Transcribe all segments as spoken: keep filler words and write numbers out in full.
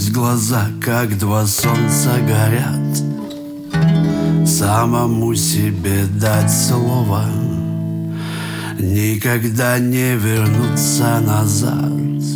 Пусть глаза, как два солнца, горят, самому себе дать слово никогда не вернуться назад,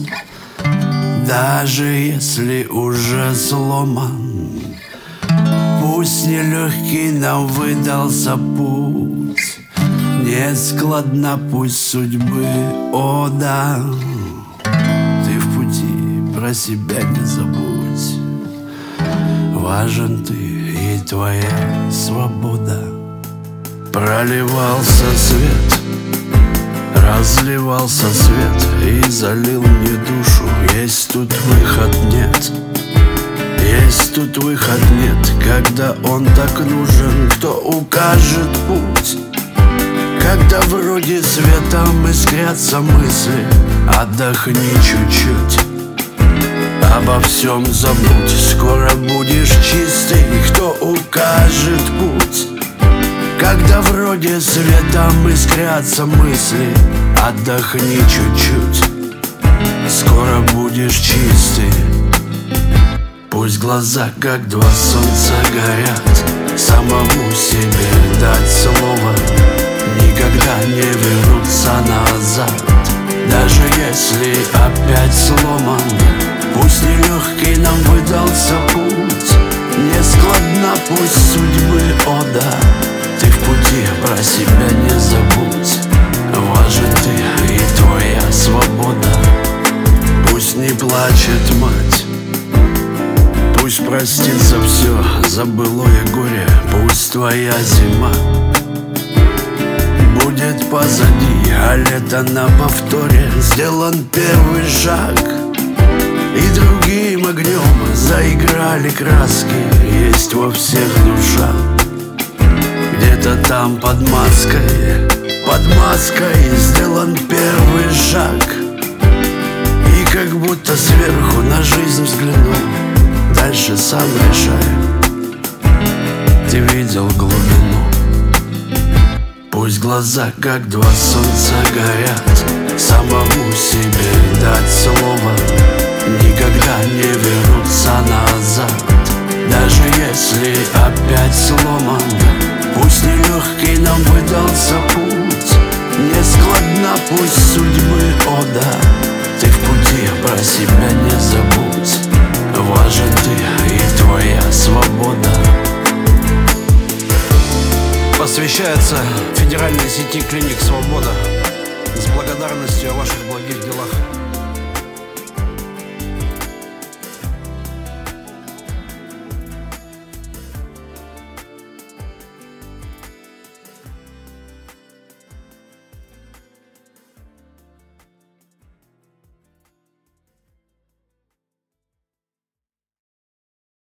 даже если уже сломан. Пусть нелегкий нам выдался путь, не складна пусть судьбы, о да. Ты в пути, про себя не забудь, важен ты и твоя свобода. Проливался свет, разливался свет и залил мне душу. Есть тут выход, нет, есть тут выход, нет. Когда он так нужен, кто укажет путь? Когда вроде светом искрятся мысли, отдохни чуть-чуть, обо всем забудь. Скоро будешь чистый, кто укажет путь? Когда вроде светом искрятся мысли, отдохни чуть-чуть, скоро будешь чистый. Пусть глаза, как два солнца, горят, самому себе дать слово никогда не вернуться назад, даже если опять сломан. Пусть нелегкий нам выдался путь, не складна пусть судьбы, о да. Ты в пути, про себя не забудь, важен ты и твоя свобода. Пусть не плачет мать, пусть простится все за былое горе. Пусть твоя зима будет позади, а лето на повторе. Сделан первый шаг, и другим огнем заиграли краски. Есть во всех душах, где-то там под маской, под маской сделан первый шаг. И как будто сверху на жизнь взглянул, дальше сам решай, ты видел глубину. Пусть глаза, как два солнца, горят, самому себе дать слово никогда не вернуться назад, даже если опять сломан. Пусть нелегкий нам выдался путь, не складна пусть судьбы, о да. Ты в пути, про себя не забудь, важен ты и твоя свобода. Посвящается федеральной сети клиник «Свобода» с благодарностью о ваших благих делах.